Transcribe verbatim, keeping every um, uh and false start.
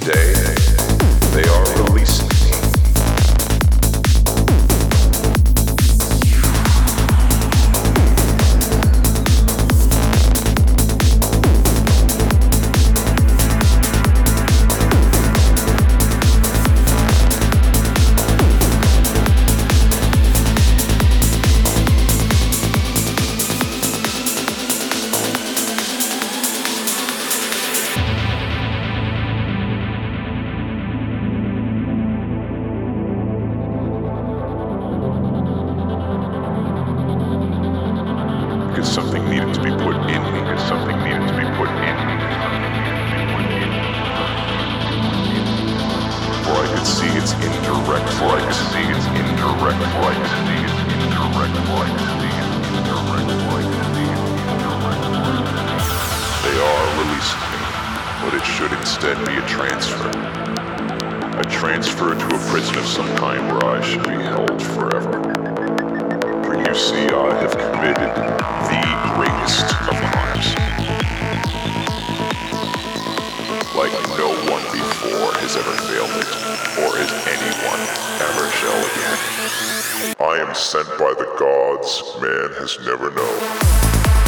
Today, they are releasing me. Because something needed to be put in me. Because something needed to be put in me. For I could see its indirect. For I could see its indirect. For I could see its indirect. For I could see its indirect. For I could see its indirect. They are releasing me, but it should instead be a transfer. A transfer to a prison of some kind where I should be held forever. For you see, I have committed the greatest of crimes. Like no one before has ever failed it, or as anyone ever shall again. I am sent by the gods man has never known.